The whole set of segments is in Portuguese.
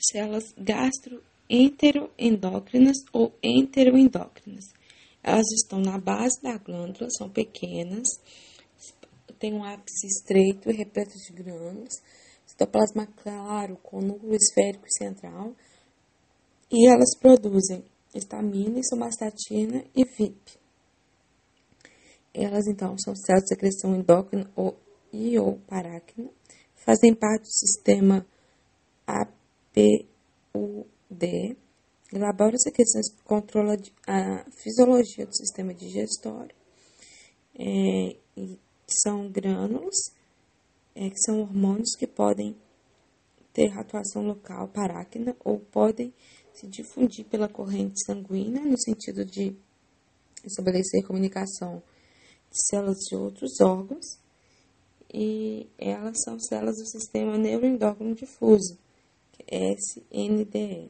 células gastroenteroendócrinas ou enteroendócrinas. Elas estão na base da glândula, são pequenas, têm um ápice estreito e repleto de grânulos, citoplasma claro com núcleo esférico central, e elas produzem histamina, somatostatina e VIP. Elas, então, são células de secreção endócrina e ou paráquina, fazem parte do sistema APUD, elabora secreções que controlam a fisiologia do sistema digestório, e são grânulos, que são hormônios que podem ter atuação local paráquina ou podem se difundir pela corrente sanguínea no sentido de estabelecer comunicação de células de outros órgãos, e elas são células do sistema neuroendócrino difuso, que é SNDE.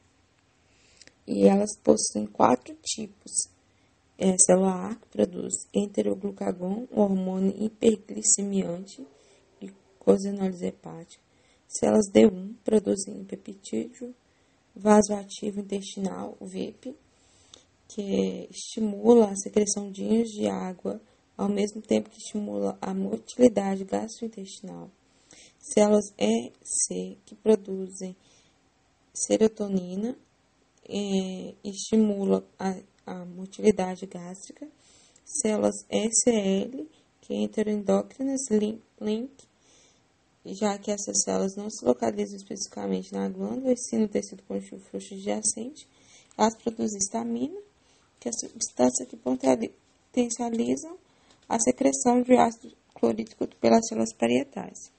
E elas possuem 4 tipos. Célula A, que produz enteroglucagon, um hormônio hiperglicemiante e cosenólise hepática. Células D1 produzem peptídeo vasoativo intestinal, o VIP, que estimula a secreção de íons de água, ao mesmo tempo que estimula a motilidade gastrointestinal. Células EC, que produzem serotonina, estimula a motilidade gástrica. Células SL, que é enteroendócrinas, LINC, já que essas células não se localizam especificamente na glândula, e sim no tecido conjuntivo frouxo adjacente. Elas produzem histamina, que é a substância que potencializam a secreção de ácido clorídrico pelas células parietais.